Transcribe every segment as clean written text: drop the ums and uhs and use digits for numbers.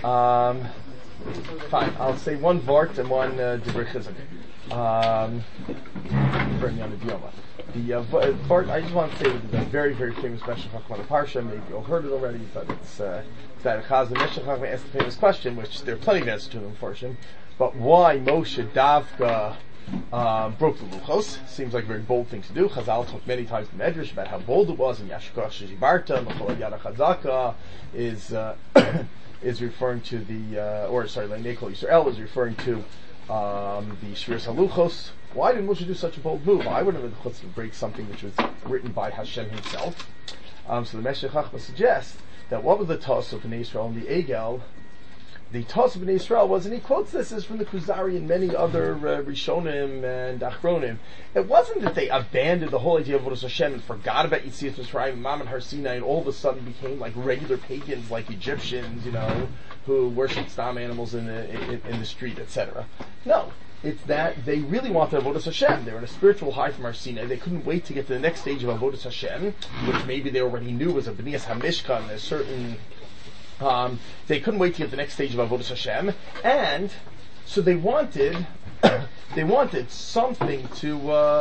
Fine, I'll say one Vart and one Divrei Chizuk. For Inyan Diyoma. The Vart, I just want to say that there's a very, very famous Meshech Chachma Parsha. Maybe you all heard it already, but it's that Chaz and Meshech Chachma asked the famous question, which there are plenty of answers to them, unfortunately. But why Moshe Davka broke the Luchos? Seems like a very bold thing to do. Chazal talked many times in the Medrash about how bold it was, and Yashkoach Shibarta, Machol Yada Chazaka is referring to Leinekol Yisrael is referring to the Shviras HaLuchos. Why did Moshe do such a bold move? I wouldn't have been chutzpah to break something which was written by Hashem himself. So the Meshech Chachma suggests that what was the toss of Bnei Yisrael and the Egel? The toss of Bnei Yisrael was, and he quotes this as from the Kuzari and many other Rishonim and Achronim. It wasn't that they abandoned the whole idea of Avodas Hashem and forgot about Yitzias Mitzrayim, Mam and Har Sinai, and all of a sudden became like regular pagans, like Egyptians, who worshipped stam animals in the street, etc. No. It's that they really wanted Avodas Hashem. They were in a spiritual high from Har Sinai. They couldn't wait to get to the next stage of Avodas Hashem, which maybe they already knew was a B'niyas HaMishkan, a certain... they couldn't wait to get to the next stage of Avodas Hashem, and so they wanted something to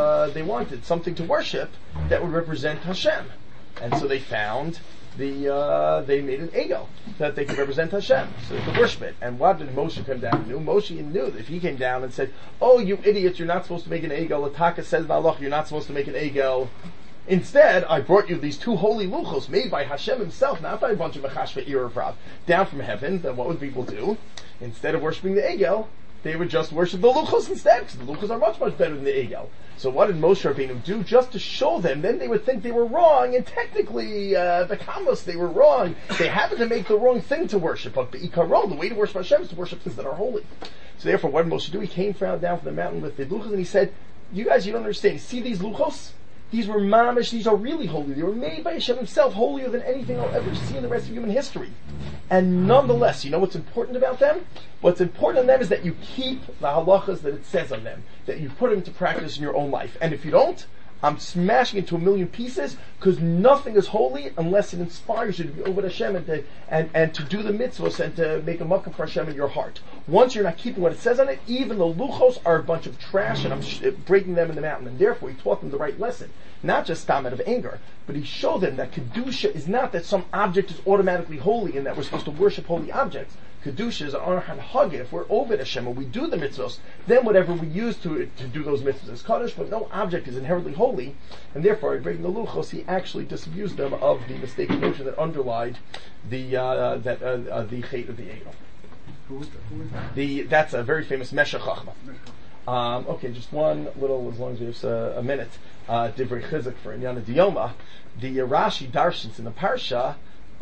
worship that would represent Hashem, and so they found they made an egel that they could represent Hashem, so they could worship it. And what did Moshe come down and do? Moshe knew that if he came down and said, "Oh, you idiots, you're not supposed to make an egel," Lataka says, "Nalach, you're not supposed to make an egel. Instead, I brought you these two holy luchos made by Hashem himself, not by a bunch of Mechashva Erev down from heaven." Then what would people do? Instead of worshiping the egel, they would just worship the luchos instead, because the luchos are much, much better than the egel. So what did Moshe Rabbeinu do? Just to show them, then they would think they were wrong, and technically, the Kamos, they were wrong. They happened to make the wrong thing to worship, but the Ikaron, the way to worship Hashem is to worship things that are holy. So therefore, what did Moshe do? He came down from the mountain with the luchos, and he said, "You guys, you don't understand. See these luchos? These were mamish, these are really holy. They were made by Hashem himself, holier than anything I'll ever see in the rest of human history. And nonetheless, you know what's important about them? What's important on them is that you keep the halachas that it says on them, that you put them into practice in your own life. And if you don't, I'm smashing it to a million pieces, because nothing is holy unless it inspires you to be over Hashem and to do the mitzvahs and to make a makkah for Hashem in your heart. Once you're not keeping what it says on it, even the luchos are a bunch of trash, and I'm breaking them in the mountain. And therefore, he taught them the right lesson. Not just stam out of anger, but he showed them that Kedusha is not that some object is automatically holy and that we're supposed to worship holy objects. Kedusha is our hanhaga. If we're over Hashem and we do the mitzvahs, then whatever we use to do those mitzvahs is kaddish, but no object is inherently holy, and therefore, by breaking the luchos, he actually disabused them of the mistaken notion that underlied the chait of the egel. Who was that? That's a very famous Meshech Chachma. Okay, just one little, as long as we have a minute, Divrei Chizuk for Inyan Diyoma. The Rashi Darshans in the Parsha.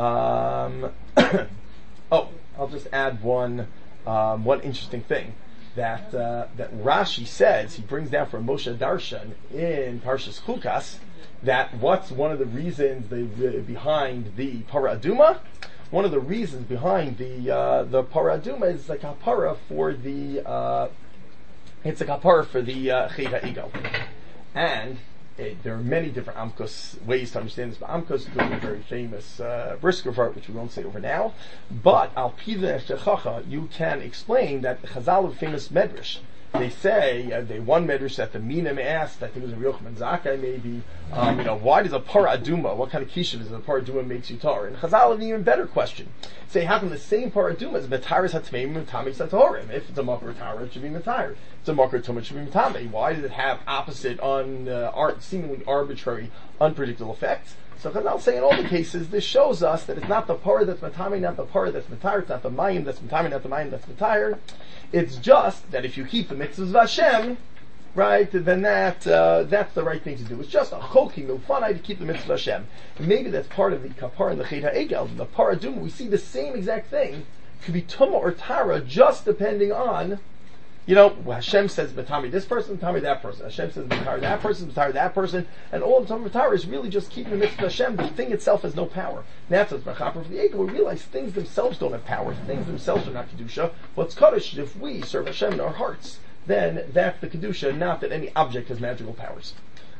I'll just add one interesting thing that Rashi says. He brings down from Moshe Darshan in Parshas Chukas that what's one of the reasons behind the Para Aduma. One of the reasons behind the Para Aduma is like a para for the. It's a kapara for the Chet HaEgel. And there are many different Amkos ways to understand this, but Amkos is doing a very famous brisker part, which we won't say over now. But Al Pida Shechacha, you can explain that the Chazal of famous Medrash. They say, one Medrash that the Minim asked, I think it was in Yochanan Zakkai maybe, why does a Para Aduma, what kind of kishuf is it, a Para Aduma makes you tar? And Chazal had an even better question. Say, how come the same Para Aduma is Metaris HaTmeim Metamis HaTorim? If it's a Makar Tara, it should be Metar. If it's a Makar Tumah, it should be Metame. Why does it have opposite, seemingly arbitrary, unpredictable effects? So Chazal say in all the cases, this shows us that it's not the Para that's Metame, not the Para that's Metar, it's not the Mayim that's Metame, not the Mayim that's Metar. It's just that if you keep the mitzvahs of Hashem, right, then that's the right thing to do. It's just a chokim milfanai to keep the mitzvahs of Hashem. And maybe that's part of the kapara and the chet ha'egel. The Para Aduma, we see the same exact thing. Could be tumah or tara, just depending on, Hashem says Batami this person, Batami that person. Hashem says Batari that person, Batari that person. And all the time Batari is really just keeping the mitzvah of Hashem. The thing itself has no power. Now it's Machaper for the Egel. We realize things themselves don't have power. Things themselves are not Kedusha. What's Kaddish, if we serve Hashem in our hearts, then that's the Kedusha, not that any object has magical powers.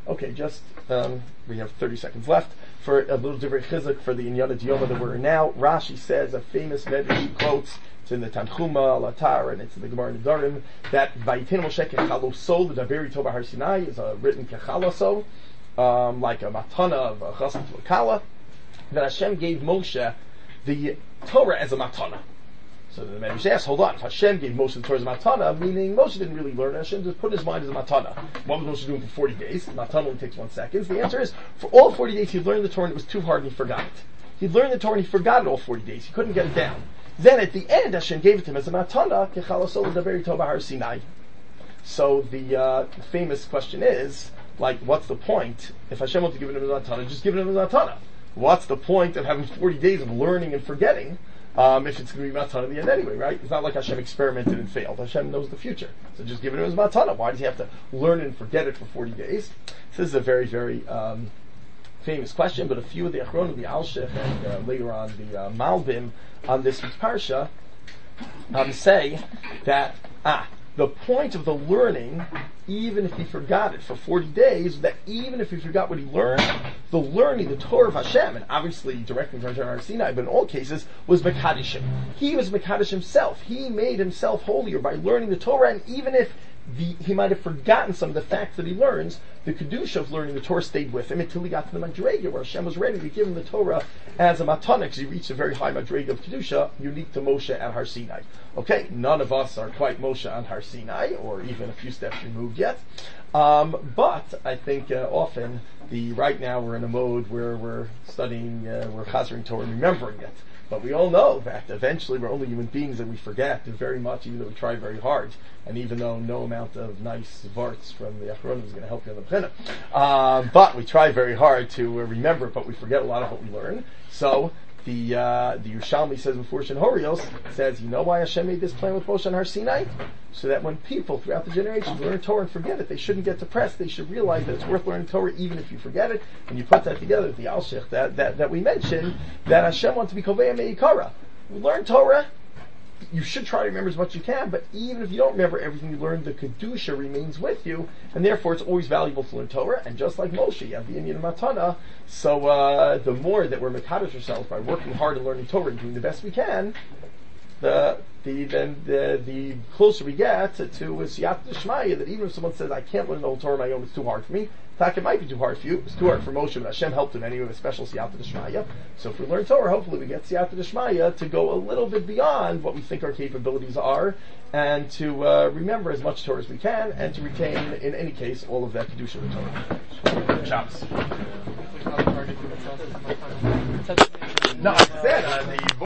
Okay, just we have 30 seconds left for a little different chizuk for the Inyana Diyoma that we're in now. Rashi says a famous medrash quotes. It's in the Tanchuma, Latar, and it's in the Gemara Nedarim that Vayitin Moshe Kechaloso, the Daberi Toba Har Sinai, is written Kechaloso, like a matana of a chasam to a kala. That Hashem gave Moshe the Torah as a matana. So the Medrash asks, hold on, if Hashem gave Moshe the Torah as a matana, meaning Moshe didn't really learn, Hashem just put in his mind as a matana. What was Moshe doing for 40 days? Matana only takes 1 second. The answer is, for all 40 days he learned the Torah and it was too hard and he forgot it. He learned the Torah and he forgot it all 40 days. He couldn't get it down. Then at the end, Hashem gave it to him as a matana, Kechalasol Daberi Toba Har Sinai. So the famous question is, like, what's the point? If Hashem wants to give it him as a matana, just give it him as a matana. What's the point of having 40 days of learning and forgetting? If it's going to be matana at the end anyway, right? It's not like Hashem experimented and failed. Hashem knows the future. So just give it to him as matana. Why does he have to learn and forget it for 40 days? So this is a very, very famous question, but a few of the Achronim, the Alshich, and later on the Malbim on this week's Parsha say that the point of the learning, even if he forgot it for 40 days, that even if he forgot what he learned, the learning, the Torah of Hashem, and obviously directly from Har Sinai, but in all cases, was Mekadosh him. He was Mekadosh himself. He made himself holier by learning the Torah, and even if he might have forgotten some of the facts that he learns, the Kedusha of learning the Torah stayed with him until he got to the Madrega, where Hashem was ready to give him the Torah as a matana, because he reached a very high Madrega of Kedusha, unique to Moshe at Har Sinai. Okay, none of us are quite Moshe on Har Sinai, or even a few steps removed yet. But I think often, right now we're in a mode where we're studying, we're chazering Torah and remembering it. But we all know that eventually we're only human beings and we forget very much, even though we try very hard. And even though no amount of nice varts from the Achronim is going to help you on the B'china. But we try very hard to remember it, but we forget a lot of what we learn. So the Yerushalmi says in Fursh and Horios, says, you know why Hashem made this plan with Moshe and Har Sinai? So that when people throughout the generations learn Torah and forget it, they shouldn't get depressed. They should realize that it's worth learning Torah even if you forget it. And you put that together with the Alshich that we mentioned, that Hashem wants to be Kovei Me'ikara. You learn Torah, you should try to remember as much as you can, but even if you don't remember everything you learned, the Kedusha remains with you, and therefore it's always valuable to learn Torah. And just like Moshe, you have the Inyan Matana, so the more that we're Mekadosh ourselves by working hard and learning Torah and doing the best we can, the closer we get to Siyata D'Shmaya, that even if someone says, I can't learn the whole Torah on my own, it's too hard for me, it might be too hard for you. It's too hard for Moshe, but Hashem helped him anyway with a special Siyata D'Shmaya. So if we learn Torah, hopefully we get Siyata D'Shmaya to go a little bit beyond what we think our capabilities are, and to remember as much Torah as we can, and to retain, in any case, all of that Kedusha of Torah. Shabbos. No, I said the